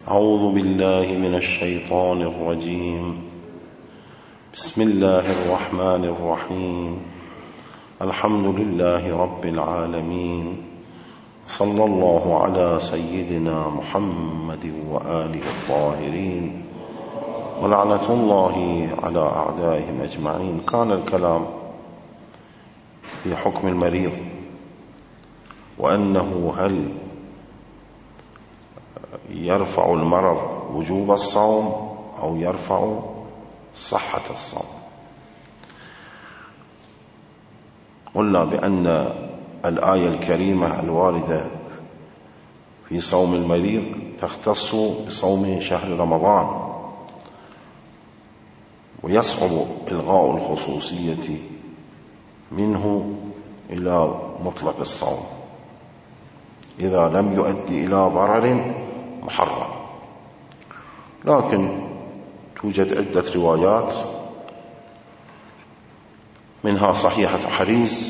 أعوذ بالله من الشيطان الرجيم. بسم الله الرحمن الرحيم. الحمد لله رب العالمين، صلى الله على سيدنا محمد وآله الطاهرين، ولعنة الله على أعدائهم أجمعين. كان الكلام في حكم المريض، وأنه هل يرفع المرض وجوب الصوم أو يرفع صحة الصوم. قلنا بأن الآية الكريمة الواردة في صوم المريض تختص بصوم شهر رمضان، ويصعب إلغاء الخصوصية منه إلى مطلق الصوم إذا لم يؤدي إلى ضرر محرم. لكن توجد عدة روايات، منها صحيحة حريز: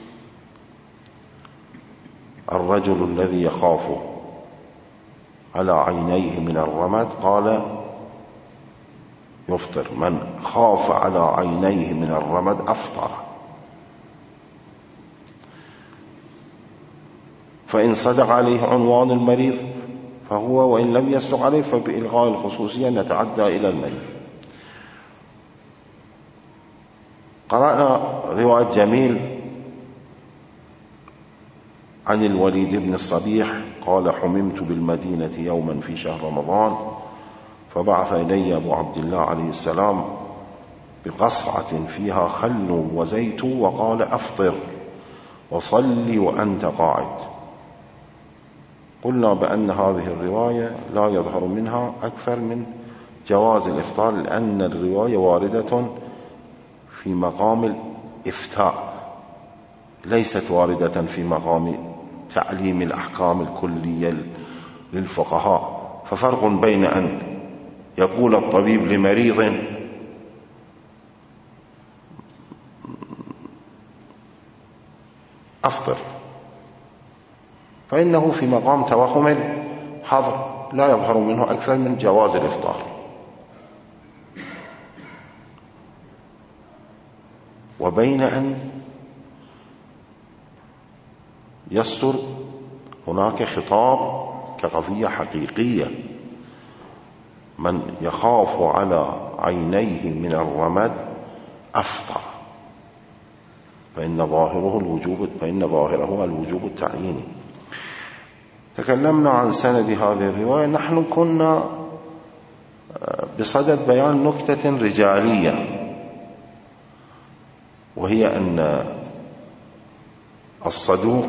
الرجل الذي يخاف على عينيه من الرمد قال يفطر، من خاف على عينيه من الرمد أفطر. فإن صدق عليه عنوان المريض فهو، وإن لم يصدق عليه فبإلغاء الخصوصية نتعدى إلى المريض. قرأنا رواية جميل عن الوليد بن الصبيح قال: حممت بالمدينة يوما في شهر رمضان، فبعث إلي أبو عبد الله عليه السلام بقصعة فيها خل وزيت، وقال: أفطر وصلي وأنت قاعد. قلنا بأن هذه الرواية لا يظهر منها أكثر من جواز الإفطار، لأن الرواية واردة في مقام الإفتاء، ليست واردة في مقام تعليم الأحكام الكلية للفقهاء. ففرق بين أن يقول الطبيب لمريض أفطر، فإنه في مقام توهم الحظر لا يظهر منه أكثر من جواز الإفطار، وبين أن يصدر هناك خطاب كقضية حقيقية: من يخاف على عينيه من الرمد أفطر، فإن ظاهره الوجوب التعييني. تكلمنا عن سند هذه الرواية. نحن كنا بصدد بيان نكتة رجالية، وهي أن الصدوق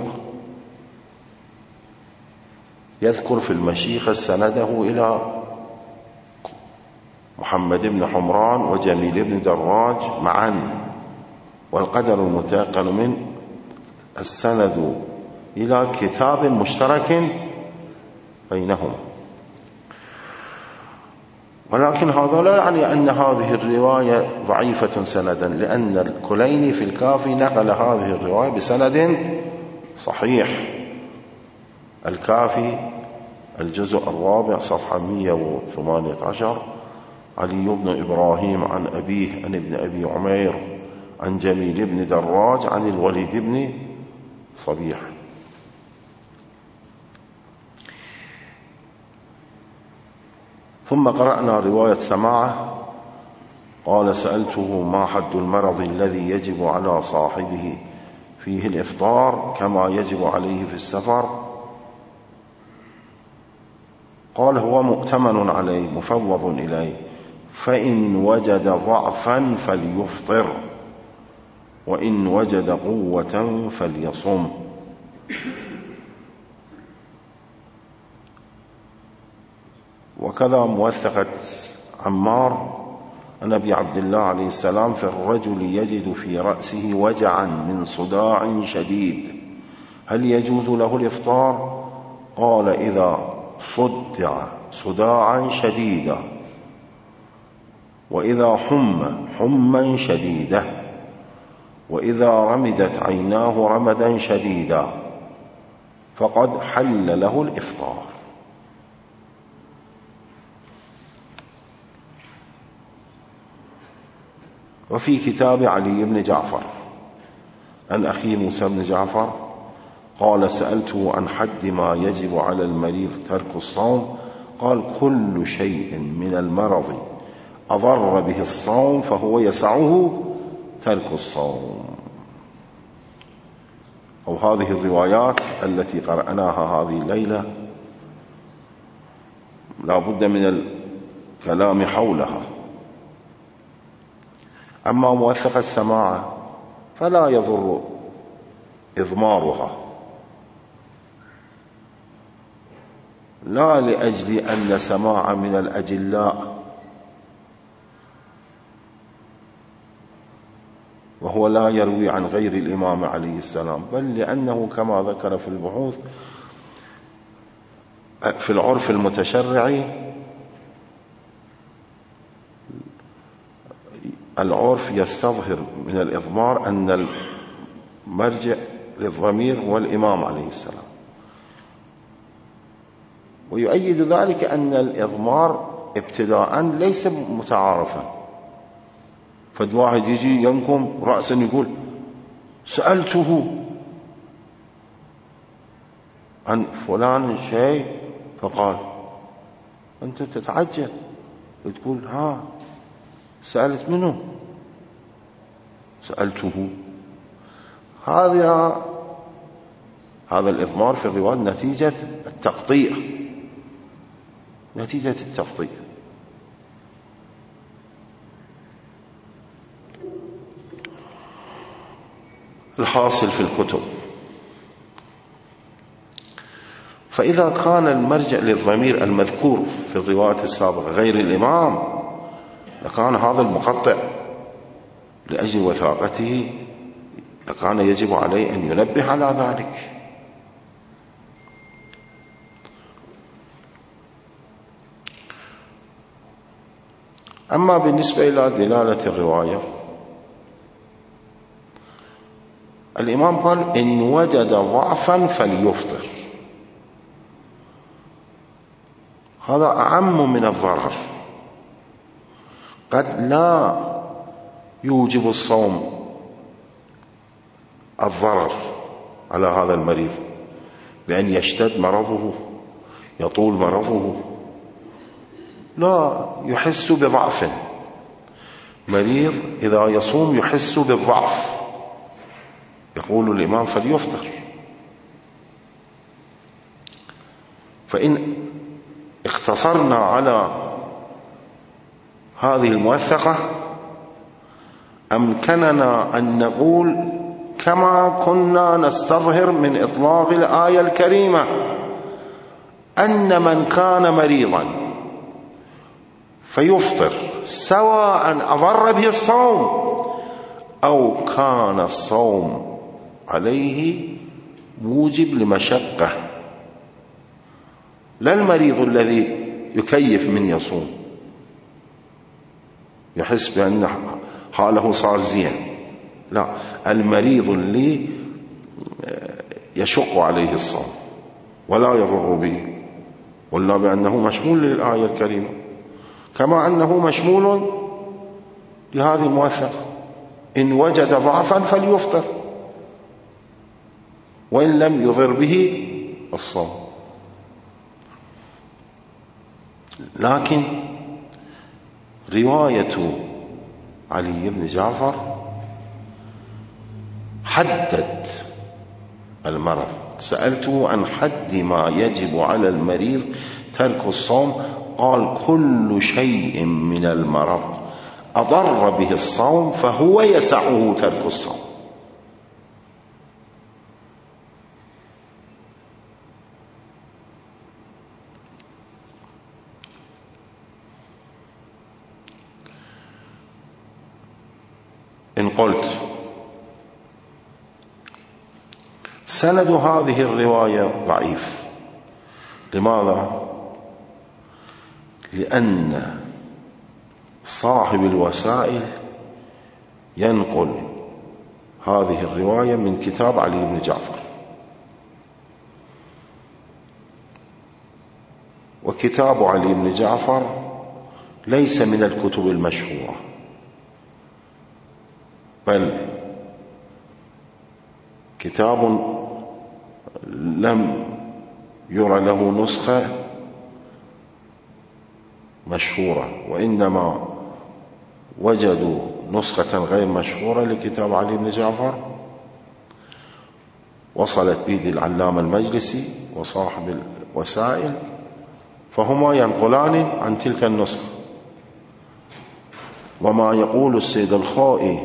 يذكر في المشيخة سنده إلى محمد بن حمران وجميل بن دراج معا، والقدر المتيقن من السند إلى كتاب مشترك بينهما. ولكن هذا لا يعني أن هذه الرواية ضعيفة سندا، لأن الكليني في الكافي نقل هذه الرواية بسند صحيح. الكافي الجزء الرابع صفحة 118: علي بن إبراهيم عن أبيه عن ابن أبي عمير عن جميل بن دراج عن الوليد بن صبيح. ثم قرأنا رواية سماعة قال: سألته: ما حد المرض الذي يجب على صاحبه فيه الإفطار كما يجب عليه في السفر؟ قال: هو مؤتمن عليه مفوض إليه، فإن وجد ضعفا فليفطر، وإن وجد قوة فليصم. وكذا موثقة عمار عن أبي عبد الله عليه السلام: في الرجل يجد في رأسه وجعا من صداع شديد، هل يجوز له الإفطار؟ قال: إذا صدع صداعا شديدا، وإذا حما شديدة، وإذا رمدت عيناه رمدا شديدا، فقد حل له الإفطار. وفي كتاب علي بن جعفر عن أخي موسى بن جعفر قال سألته عن حد ما يجب على المريض ترك الصوم قال كل شيء من المرض أضر به الصوم فهو يسعه ترك الصوم. أو هذه الروايات التي قرأناها هذه الليلة لا بد من الكلام حولها. أما موثق السماعة فلا يضر إضمارها، لا لأجل أن سماع من الأجلاء وهو لا يروي عن غير الإمام عليه السلام، بل لأنه كما ذكر في البحوث في العرف المتشرعي العرف يستظهر من الإضمار أن المرجع للضمير هو الإمام عليه السلام، ويؤيد ذلك أن الإضمار ابتداء ليس متعارفا. فد واحد يجي ينكم رأسا يقول سألته عن فلان شيء فقال، أنت تتعجب وتقول ها سألت منه؟ سألته. هذا الإضمار في الرواية نتيجة التقطيع، نتيجة التقطيع. الحاصل في الكتب، فإذا كان المرجع للضمير المذكور في الرواية السابقة غير الإمام لكان هذا المقطع لأجل وثاقته لكان يجب عليه أن ينبه على ذلك. أما بالنسبة إلى دلالة الرواية الإمام قال إن وجد ضعفا فليفطر، هذا أعم من الضرر. قد لا يوجب الصوم الضرر على هذا المريض بأن يشتد مرضه يطول مرضه، لا يحس بضعف. مريض إذا يصوم يحس بالضعف يقول الإمام فليفطر. فإن اختصرنا على هذه الموثقة أمكننا أن نقول كما كنا نستظهر من إطلاق الآية الكريمة أن من كان مريضا فيفطر سواء أضر به الصوم أو كان الصوم عليه موجب لمشقة، لا المريض الذي يكيف من يصوم يحس بأن حاله صار زين، لا، المريض اللي يشق عليه الصوم ولا يضر به، ولا بأنه مشمول للآية الكريمة كما أنه مشمول لهذه الموثقة إن وجد ضعفا فليفطر وإن لم يضر به الصوم. لكن رواية علي بن جعفر حدد المرض، سألته عن حد ما يجب على المريض ترك الصوم قال كل شيء من المرض أضر به الصوم فهو يسعه ترك الصوم. إن قلت سند هذه الرواية ضعيف، لماذا؟ لأن صاحب الوسائل ينقل هذه الرواية من كتاب علي بن جعفر، وكتاب علي بن جعفر ليس من الكتب المشهورة، بل كتاب لم يرى له نسخة مشهورة، وإنما وجدوا نسخة غير مشهورة لكتاب علي بن جعفر وصلت بيد العلامة المجلسي وصاحب الوسائل، فهما ينقلان عن تلك النسخة. وما يقول السيد الخائي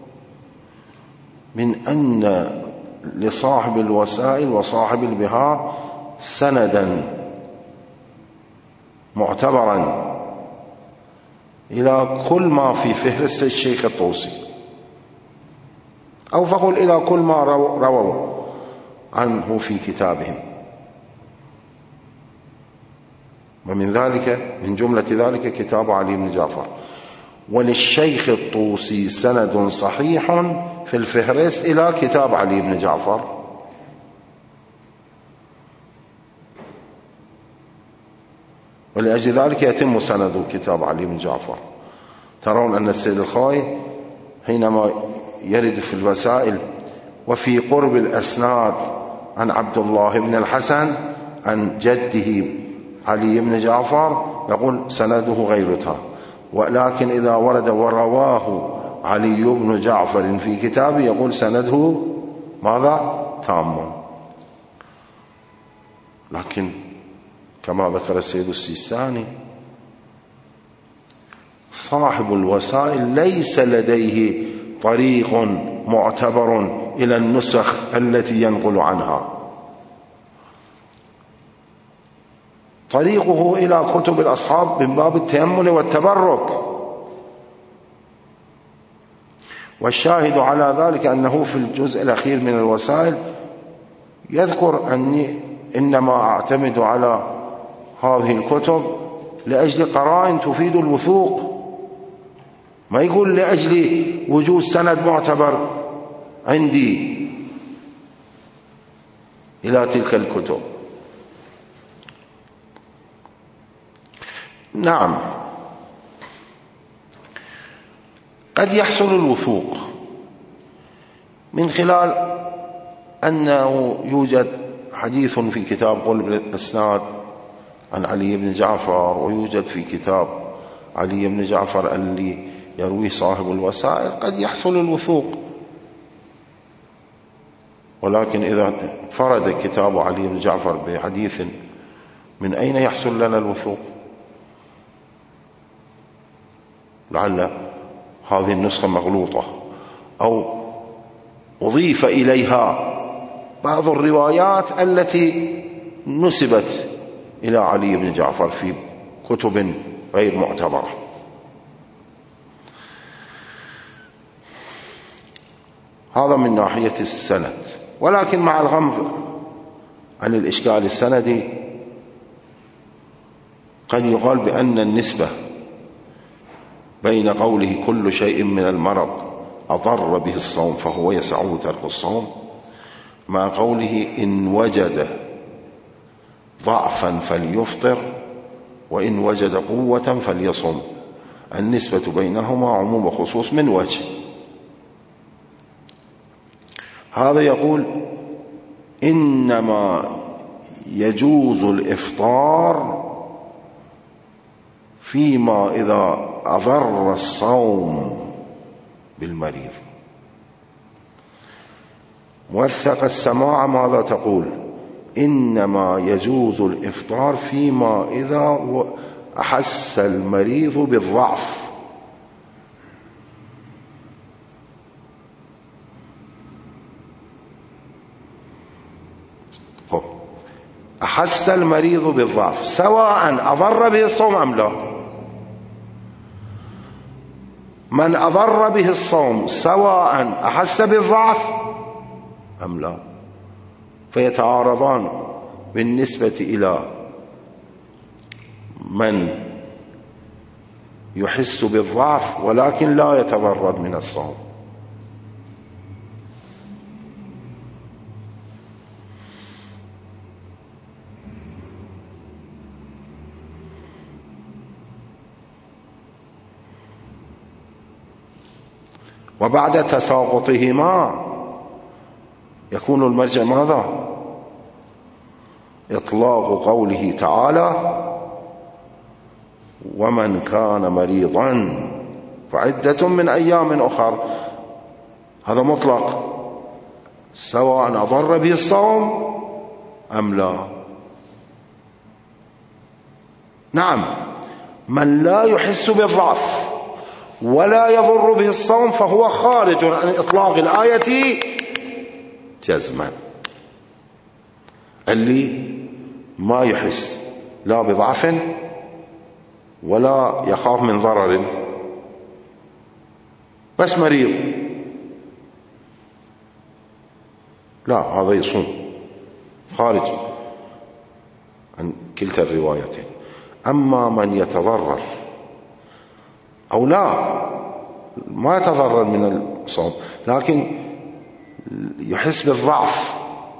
من أن لصاحب الوسائل وصاحب البهار سندا معتبرا إلى كل ما في فهرس الشيخ الطوسي، أو فقل إلى كل ما رووا عنه في كتابهم، ومن ذلك من جملة ذلك كتاب علي بن جعفر. وللشيخ الطوسي سند صحيح في الفهرس إلى كتاب علي بن جعفر، ولأجل ذلك يتم سند كتاب علي بن جعفر. ترون أن السيد الخائي حينما يرد في الوسائل وفي قرب الأسناد عن عبد الله بن الحسن عن جده علي بن جعفر يقول سنده غيرها، ولكن إذا ورد ورواه علي بن جعفر في كتابه يقول سنده ماذا؟ تام. لكن كما ذكر السيد السيستاني صاحب الوسائل ليس لديه طريق معتبر إلى النسخ التي ينقل عنها، طريقه إلى كتب الأصحاب من باب التأمل والتبرك. والشاهد على ذلك أنه في الجزء الأخير من الوسائل يذكر أني إنما أعتمد على هذه الكتب لأجل قرائن تفيد الوثوق، ما يقول لأجل وجود سند معتبر عندي إلى تلك الكتب. نعم، قد يحصل الوثوق من خلال أنه يوجد حديث في كتاب قلب الأسناد عن علي بن جعفر، ويوجد في كتاب علي بن جعفر اللي يرويه صاحب الوسائل، قد يحصل الوثوق. ولكن إذا فرد كتاب علي بن جعفر بحديث من أين يحصل لنا الوثوق؟ لعل هذه النسخة مغلوطة، أو أضيف إليها بعض الروايات التي نسبت إلى علي بن جعفر في كتب غير معتبرة. هذا من ناحية السند. ولكن مع الغمض عن الإشكال السندي قد يقال بأن النسبة بين قوله كل شيء من المرض أضر به الصوم فهو يسعه ترك الصوم، مع قوله إن وجد ضعفا فليفطر وإن وجد قوة فليصم، النسبة بينهما عموم وخصوص من وجه. هذا يقول إنما يجوز الإفطار فيما إذا أضر الصوم بالمريض. موثق السماع ماذا تقول؟ إنما يجوز الإفطار فيما إذا أحس المريض بالضعف. أحس المريض بالضعف سواء أضر به الصوم أم لا. من أضر به الصوم سواء أحس بالضعف أم لا، فيتعارضان بالنسبة إلى من يحس بالضعف ولكن لا يتضرر من الصوم. وبعد تساقطهما يكون المرجع ماذا؟ إطلاق قوله تعالى ومن كان مريضا فعدة من أيام أخر. هذا مطلق سواء أضر به الصوم أم لا. نعم، من لا يحس بالضعف ولا يضر به الصوم فهو خارج عن إطلاق الآية جزما. اللي ما يحس لا بضعف ولا يخاف من ضرر، بس مريض، لا، هذا يصوم، خارج عن كلتا الروايتين. أما من يتضرر أو لا ما يتضرر من الصوم لكن يحس بالضعف،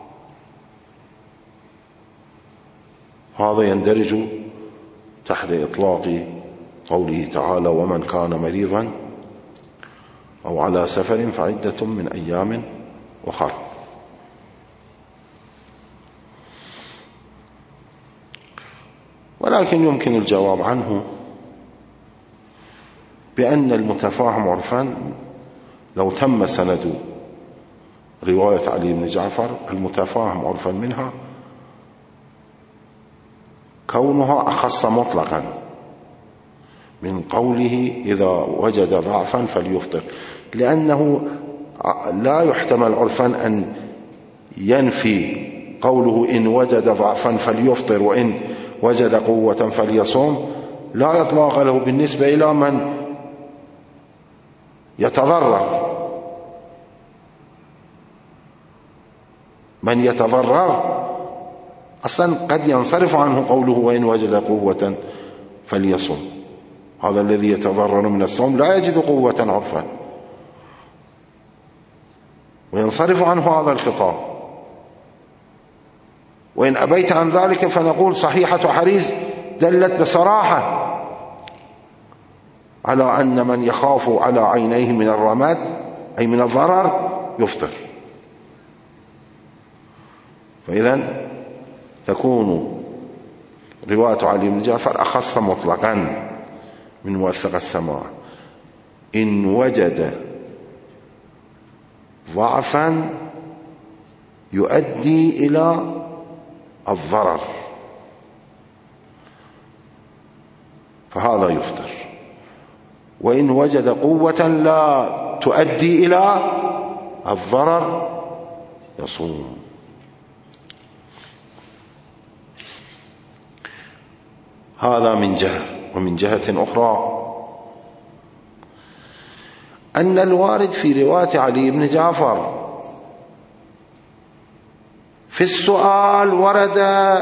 هذا يندرج تحت إطلاق قوله تعالى ومن كان مريضا أو على سفر فعدة من أيام أخر. ولكن يمكن الجواب عنه بأن المتفاهم عرفا لو تم سند رواية علي بن جعفر المتفاهم عرفا منها كونها أخص مطلقا من قوله إذا وجد ضعفا فليفطر، لأنه لا يحتمل عرفا أن ينفي قوله إن وجد ضعفا فليفطر وإن وجد قوة فليصوم، لا إطلاق له بالنسبة إلى من يتضرر. من يتضرر أصلا قد ينصرف عنه قوله وإن وجد قوة فليصوم، هذا الذي يتضرر من الصوم لا يجد قوة عرفا وينصرف عنه هذا الخطاب. وإن أبيت عن ذلك فنقول صحيحة حريز دلت بصراحة على أن من يخاف على عينيه من الرماد أي من الضرر يفطر. فإذا تكون رواية علي بن جعفر أخص مطلقا من موثق السماع. إن وجد ضعفا يؤدي إلى الضرر فهذا يفطر، وإن وجد قوة لا تؤدي إلى الضرر يصوم. هذا من جهة. ومن جهة أخرى أن الوارد في رواية علي بن جعفر في السؤال ورد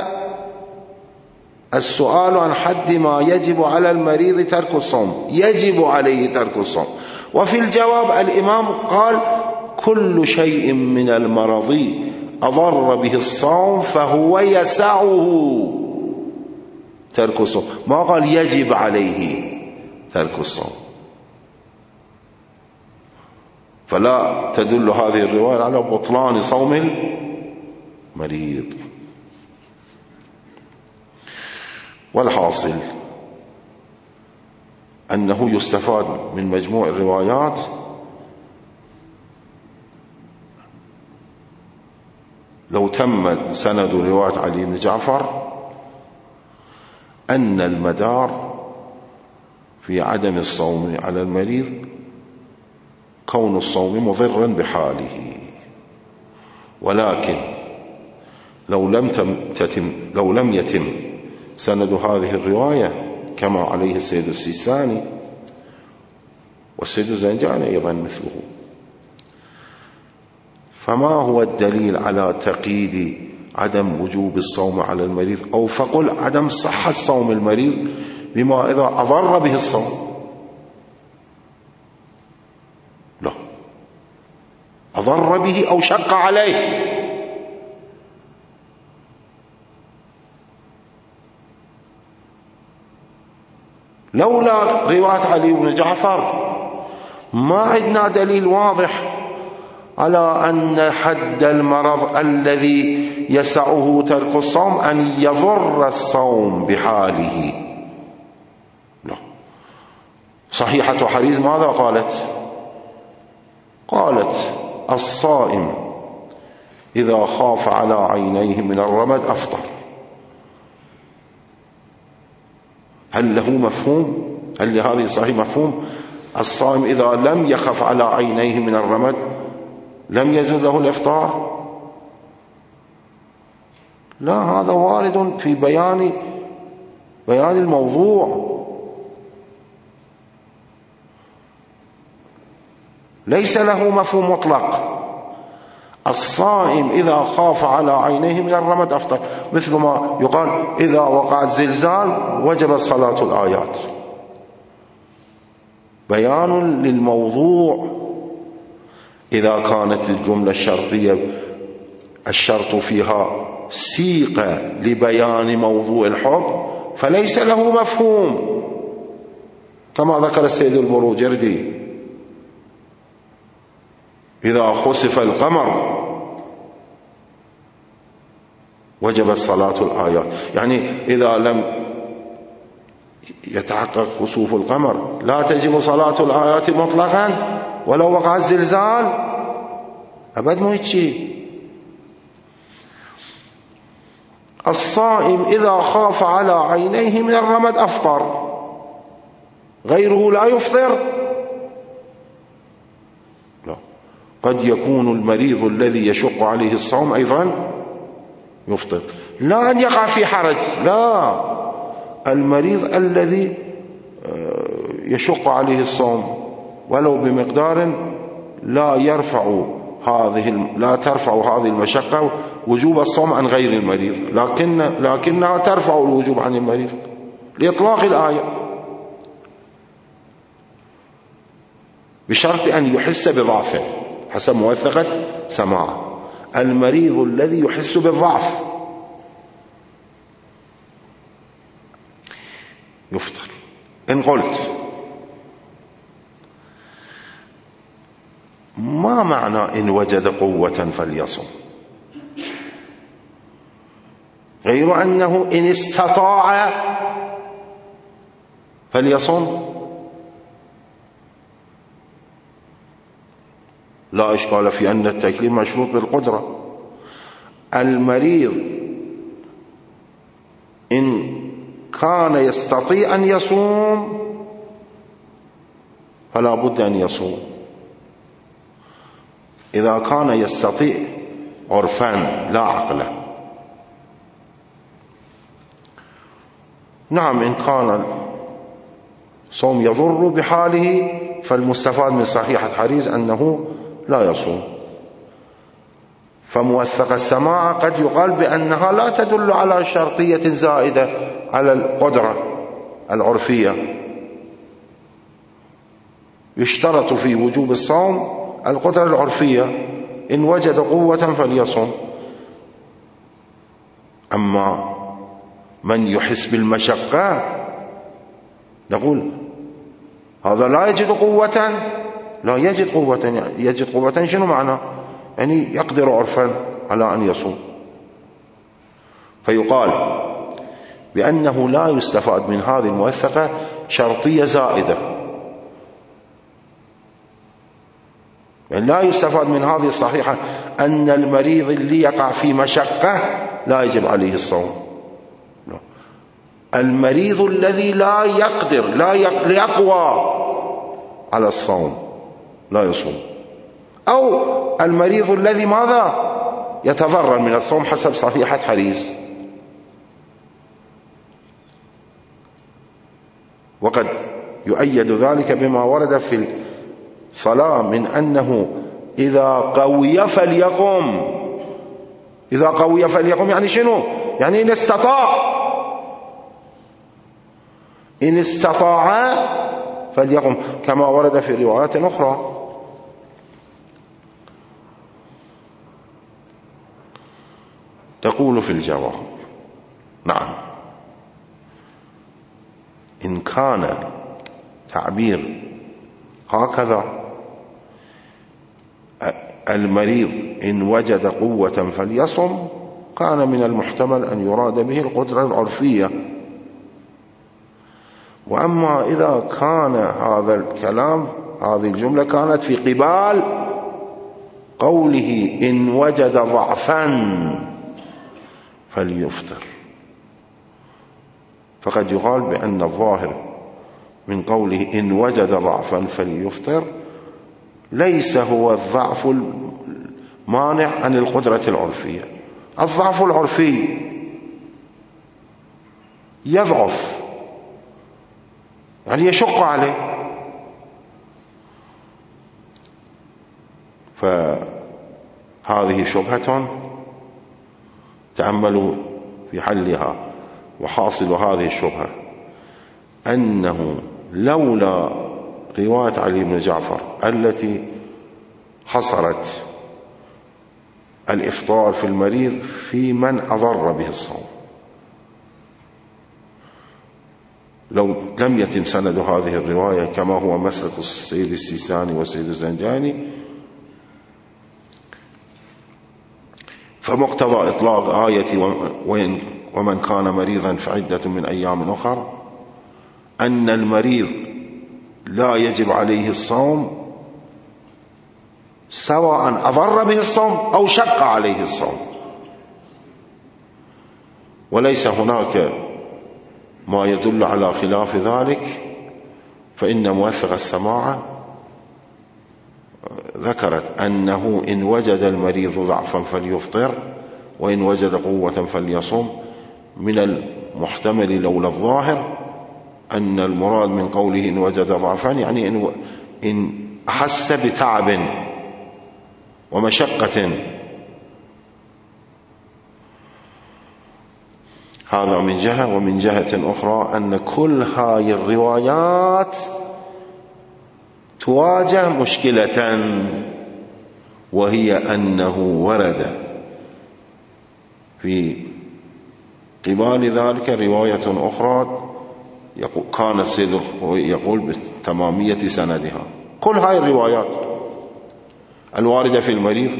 السؤال عن حد ما يجب على المريض ترك الصوم، يجب عليه ترك الصوم، وفي الجواب الإمام قال كل شيء من المرض أضر به الصوم فهو يسعه ترك الصوم، ما قال يجب عليه ترك الصوم. فلا تدل هذه الرواية على بطلان صوم المريض. والحاصل أنه يستفاد من مجموع الروايات لو تم سند رواية علي بن جعفر أن المدار في عدم الصوم على المريض كون الصوم مضرا بحاله. ولكن لو لم يتم سند هذه الرواية كما عليه السيد السيستاني والسيد الزنجاني أيضا مثله، فما هو الدليل على تقييد عدم وجوب الصوم على المريض، أو فقل عدم صحة صوم المريض بما إذا أضر به الصوم؟ لا، أضر به أو شق عليه. لولا رواية علي بن جعفر ما عندنا دليل واضح على أن حد المرض الذي يسعه ترك الصوم أن يضر الصوم بحاله. لا. صحيحة حريز ماذا قالت؟ قالت الصائم إذا خاف على عينيه من الرمد أفطر. هل له مفهوم؟ هل لهذه الصحيح مفهوم؟ الصائم إذا لم يخف على عينيه من الرمد لم يجوز له الإفطار؟ لا، هذا وارد في بيان الموضوع، ليس له مفهوم مطلق. الصائم إذا خاف على عينيه من الرمد أفطر، مثل ما يقال إذا وقع الزلزال وجبت صلاة الآيات. بيان للموضوع. إذا كانت الجملة الشرطية الشرط فيها سيقة لبيان موضوع الحكم فليس له مفهوم، كما ذكر السيد البروجردي إذا خسف القمر وجبت صلاة الآيات، يعني إذا لم يتحقق خسوف القمر لا تجب صلاة الآيات مطلقا ولو وقع الزلزال. أبد مو هيك. الصائم إذا خاف على عينيه من الرمد أفطر، غيره لا يفطر. لا، قد يكون المريض الذي يشق عليه الصوم أيضا يفطر، لا أن يقع في حرج، لا، المريض الذي يشق عليه الصوم ولو بمقدار لا ترفع هذه المشقة وجوب الصوم عن غير المريض، لكنها ترفع الوجوب عن المريض لإطلاق الآية، بشرط أن يحس بضعفه حسب موثقة سماعه. المريض الذي يحس بالضعف يفطر. إن قلت ما معنى إن وجد قوة فليصم، غير أنه إن استطاع فليصم، لا إشكال في أن التكليف مشروط بالقدرة. المريض إن كان يستطيع أن يصوم فلا بد أن يصوم، إذا كان يستطيع عرفا لا عقلا. نعم، إن كان صوم يضر بحاله فالمستفاد من صحيحة حريز أنه لا يصوم. فموثق السماع قد يقال بأنها لا تدل على شرطية زائدة على القدرة العرفية، يشترط في وجوب الصوم القدرة العرفية، إن وجد قوة فليصوم. أما من يحس بالمشقة نقول هذا لا يجد قوة، لا يجد قوة. يجد قوة شنو معنى؟ يعني يقدر عرفا على أن يصوم. فيقال بأنه لا يستفاد من هذه الموثقة شرطية زائدة، يعني لا يستفاد من هذه الصحيحة أن المريض اللي يقع في مشقة لا يجب عليه الصوم. لا. المريض الذي لا يقدر لا يقوى على الصوم لا يصوم، أو المريض الذي ماذا يتضرر من الصوم حسب صحيحة حريز. وقد يؤيد ذلك بما ورد في الصلاة من أنه إذا قوي فليقم. إذا قوي فليقم يعني شنو؟ يعني إن استطاع فليقم، كما ورد في روايات أخرى. تقول في الجواب: نعم، إن كان تعبير هكذا المريض إن وجد قوة فليصم، كان من المحتمل أن يراد به القدرة العرفية. وأما إذا كان هذا الكلام، هذه الجملة كانت في قبال قوله إن وجد ضعفا فليفطر، فقد يقال بأن الظاهر من قوله إن وجد ضعفا فليفطر ليس هو الضعف المانع عن القدرة العرفية. الضعف العرفي يضعف، يعني يشق عليه، فهذه شبهة تأملوا في حلها. وحاصل هذه الشبهة أنه لولا رواية علي بن جعفر التي حصرت الإفطار في المريض في من أضر به الصوم، لو لم يتم سند هذه الرواية كما هو مسلك السيد السيستاني والسيد الزنجاني، فمقتضى إطلاق آية ومن كان مريضا فعدة من أيام أخر أن المريض لا يجب عليه الصوم سواء أضر به الصوم أو شق عليه الصوم، وليس هناك ما يدل على خلاف ذلك. فإن موثق السماعة ذكرت أنه إن وجد المريض ضعفا فليفطر وإن وجد قوة فليصم، من المحتمل لولا الظاهر أن المراد من قوله إن وجد ضعفا يعني إن أحس بتعب ومشقة. هذا من جهة. ومن جهة أخرى أن كل هذه الروايات تواجه مشكلة، وهي أنه ورد في قبال ذلك رواية أخرى كان السيد يقول بتمامية سندها. كل هذه الروايات الواردة في المريض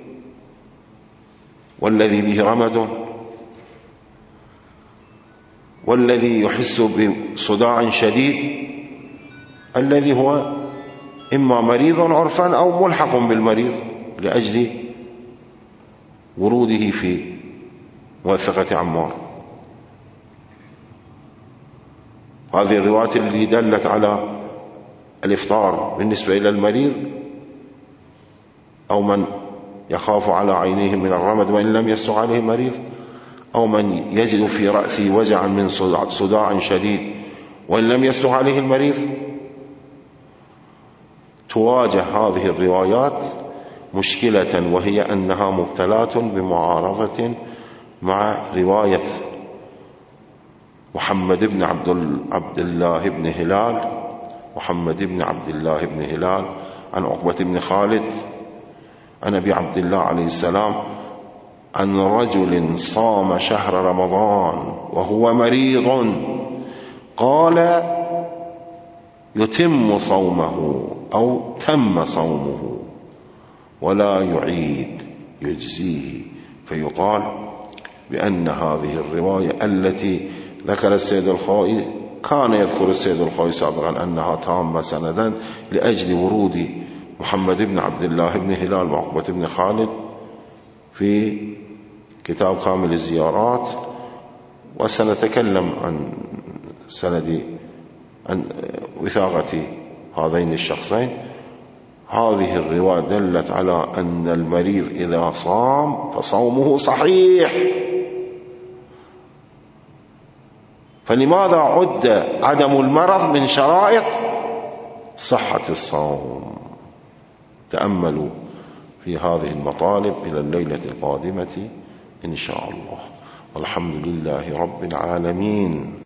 والذي به رمد والذي يحس بصداع شديد، الذي هو إما مريض عرفا أو ملحق بالمريض لأجل وروده في موثقة عمار. هذه الروايات التي دلت على الإفطار بالنسبة إلى المريض أو من يخاف على عينيه من الرمد وإن لم يسع عليه مريض، أو من يجد في رأسه وجعا من صداع شديد وإن لم يسع عليه المريض، تواجه هذه الروايات مشكلة، وهي أنها مبتلاة بمعارضة مع رواية محمد بن عبد الله بن هلال، محمد بن عبد الله بن هلال عن عقبة بن خالد عن أبي عبد الله عليه السلام عن رجل صام شهر رمضان وهو مريض، قال يتم صومه أو تم صومه ولا يعيد يجزيه. فيقال بأن هذه الرواية التي ذكر السيد الخوئي كان يذكر السيد الخوئي سابقا أنها تامة سندا لأجل ورود محمد بن عبد الله بن هلال وعقبة بن خالد في كتاب كامل الزيارات، وسنتكلم عن سند عن وثاقة هذين الشخصين. هذه الرواية دلت على أن المريض إذا صام فصومه صحيح، فلماذا عد عدم المرض من شرائط صحة الصوم؟ تأملوا في هذه المطالب إلى الليلة القادمة إن شاء الله، والحمد لله رب العالمين.